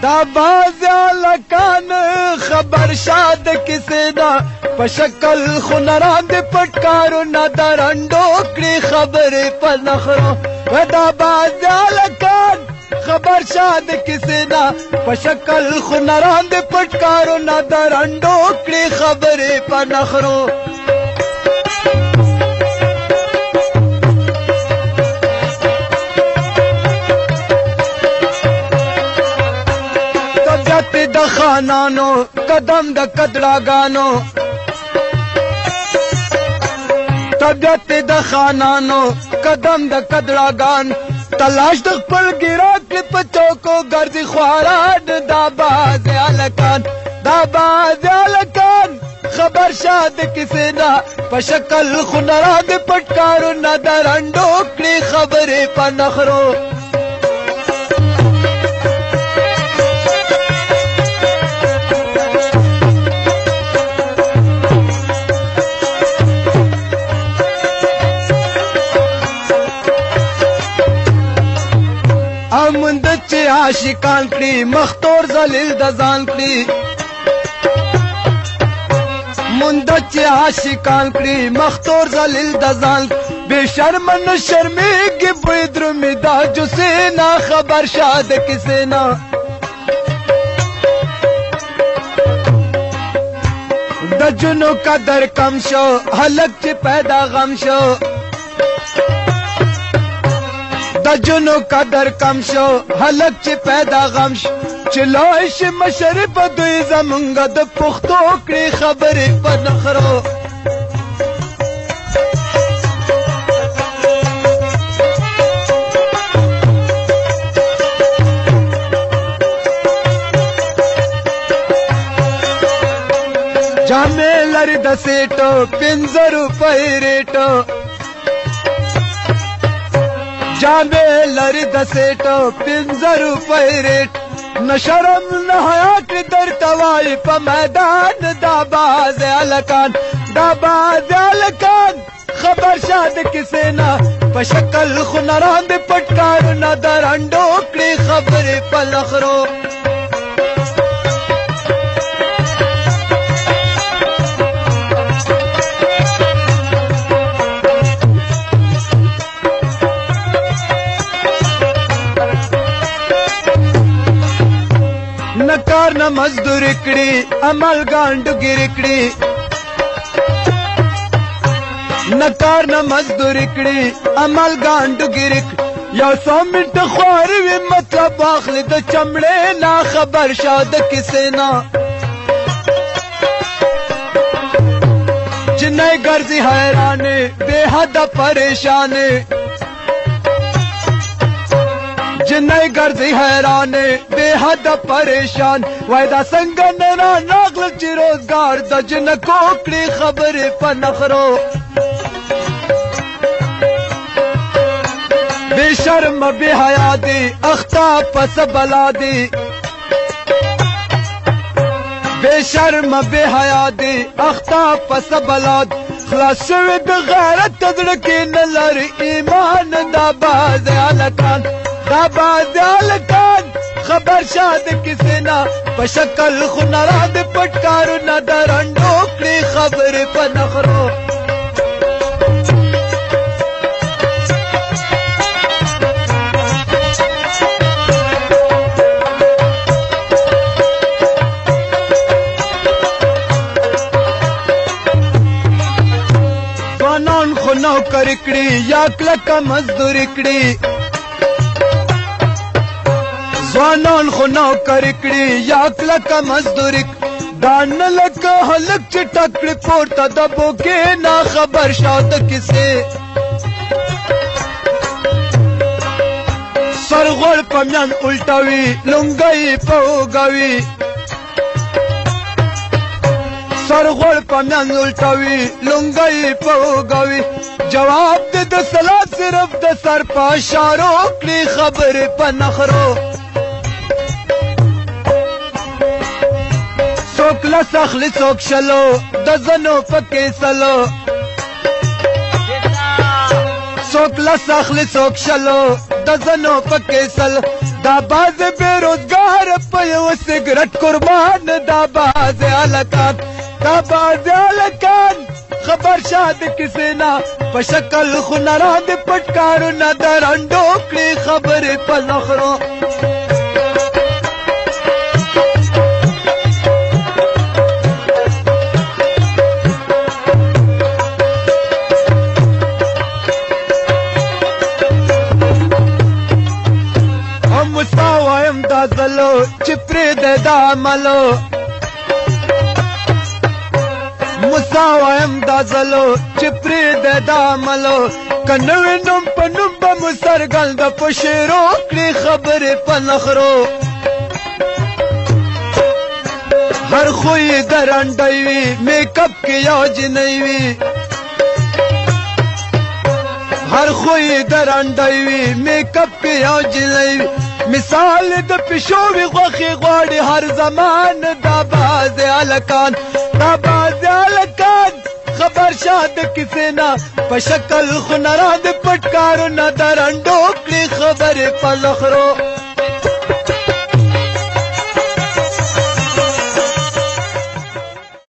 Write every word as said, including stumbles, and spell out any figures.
دا باز لکان خبر شاد کسی نا پشکل خنران دی پٹکارو نا درندو کری خبر پا نخرو دا باز لکان خبر شاد کسی نا پشکل خنران دی پٹکارو نا درندو کری خبر پا نخرو د خانانو قدم د کدړاګانو طبیعت د خانانو قدم د کدړاګان تلاش د خپل ګیراک په چوکو ګرځي خواران دا باز الکان دا باز الکان خبر شاد کسی نا په شکل خنرا د پټکارو نه درندو کړي خبرې په نخرو امند چې عاشقان کړي مختور ذلیل د ځان کړي مند چې عاشقان کړي مختور ذلیل د ځان بے شرم نه شرمېږي بوی درومي دا جوسې نه خبر شاد کسی نه د جنو قدر کم شو هلک چې پیدا غم شو د جنو قدر کم شو هلک چې پیدا غم شو چې لوی شي مشر په دوی زمونږ د پښتو کړي خبرې په نخرو جامې لري د سیټو پنځه روپۍ ریټو جامې لري د سیټو پنځه روپۍ ریټ نه شرم نه حیا کې درته وایي په میدان دا باز الکان دا باز الکان خبر شاد کسی نه په شکل خنران د پټکارو نه درندو کړي خبرې په نخرو نکار نه مزدور کړي عمل ګانډو ګیر کړي نکار نه مزدور کړي عمل ګانډو ګیر یو څو منټه خواري وي مطلب اخلي د چمړې نه خبر شاد کسی نه جنۍ ګرځي حیرانې بے حد پریشانې جنۍ ګرځي حیرانې بے حد پریشان وای دا څنګه نه راغله چې روزګار د جنکو کړي خبرې په نخرو بے شرم بے حیا دی اختا پس بلا دی بے شرم بے حیا دی اختا پس بلا خلاص شوی د غیرت زړه کې نه لري ایمان دا باز الکان دا باز الکان خبر شاد کسی نا په شکل خنرا د پټکارو نه درندو کړي خبرې په نخرو ځوانان خو نوکر کړي یا کلکه مزدور کړي ځوانان خو نوکر کړي یا کلکه مزدور دا نه لکه هلک چې ټکړې پورته د بوکې نه خبر شاد کسی سرغوړ په میان الټوي لونګۍ په اوږوي سرغوړ په میان الټوي لونګۍ په اوږوي جواب دې د سلا صرف د سر په اشارو کړي خبرې په نخرو څوک لس اخلي څوک شلو د زنو پکې سلو څوک لس اخلي څوک شلو د زنو پکې سلو دا باز بیروزګار په یو سګرټ قربان دا باز الکان دا باز الکان خبر شاد کسی نه په شکل خو نران د پټکارو نه درنډو کړي خبرې په نخرو ځلو چې پرېږده دا عملو موسی وایم دا ځلو چې پرېږده دا عملو که نوې نوم په نوم به مو څرګنده په شعرو کړي خبرې په نخرو هر خوی درنډی وي میکپ کې یو جنۍ وي هر خوی درنډی وي میکپ کې یو جنۍ وي مثال د پښو وی غوخي غواړي هر زمان دا باز الکان دا باز الکان خبر شاد کسی نه په شکل خو نران د پټکارو نه درنډو کړي خبرې په نخرو